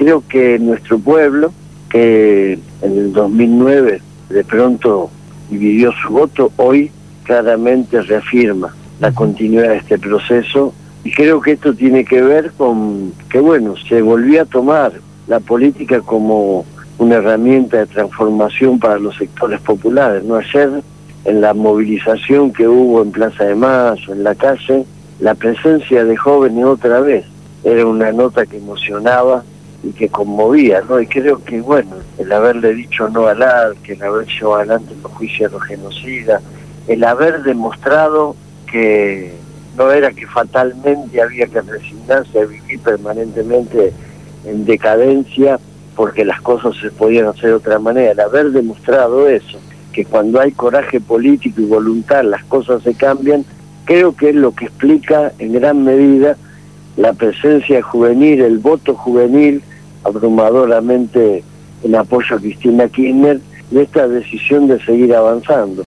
creo que nuestro pueblo, que en el 2009 de pronto dividió su voto, hoy claramente reafirma la continuidad de este proceso, y creo que esto tiene que ver con que, bueno, se volvió a tomar la política como una herramienta de transformación para los sectores populares, ¿no? Ayer, en la movilización que hubo en Plaza de Mayo, en la calle, la presencia de jóvenes otra vez era una nota que emocionaba y que conmovía, ¿no? Y creo que, bueno, el haberle dicho no al ARC, el haber llevado adelante los juicios a los genocidas, el haber demostrado que no era que fatalmente había que resignarse a vivir permanentemente en decadencia porque las cosas se podían hacer de otra manera, el haber demostrado eso, que cuando hay coraje político y voluntad las cosas se cambian, creo que es lo que explica en gran medida la presencia juvenil, el voto juvenil abrumadoramente en apoyo a Cristina Kirchner y esta decisión de seguir avanzando.